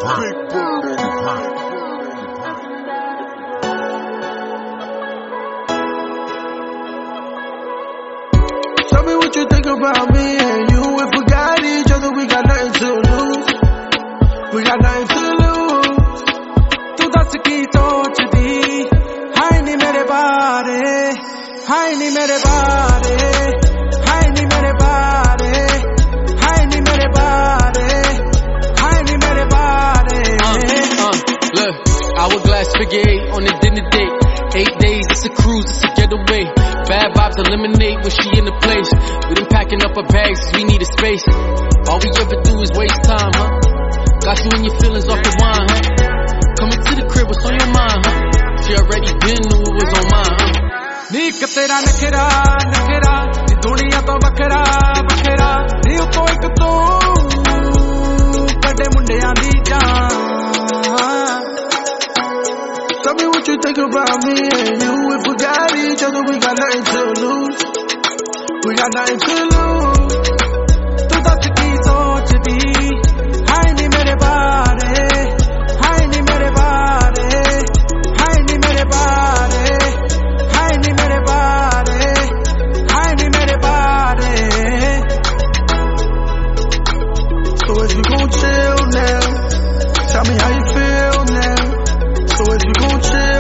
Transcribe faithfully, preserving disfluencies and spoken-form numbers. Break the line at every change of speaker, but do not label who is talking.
Tell me what you think about me and you. If we got each other, we got nothing to lose. We got nothing to lose. तू दस की सोचदी हाय नी मेरे बारे, हाय नी मेरे बारे, हाय नी मेरे बारे, हाय नी मेरे बारे, हाय नी मेरे बारे.
Uh, uh, look, hourglass figure eight on the dinner date. Eight days, it's a cruise, it's a getaway. Bad vibes eliminate when she in the place. We done packing up our bags cause we need a space. All we ever do is waste time, huh? Got you in your feelings off the wine, huh? Coming to the crib, what's on your mind, huh? She already been knew it was on mine, huh?
नीक तेरा नखरा नखरा नी दुनिया तो बखरा बखरा नी उतो एक तू कड़े मुंडियां दी जान. Tell me what you think about me and you. If we got each other, we got nothing to lose. We got nothing to lose. तू दस की सोचदी हाय नी मेरे बारे, हाय नी मेरे बारे, हाय नी मेरे बारे, हाय नी मेरे बारे, हाय नी मेरे बारे. So if you gon' chill now, tell me how you feel now. So if you gon' chill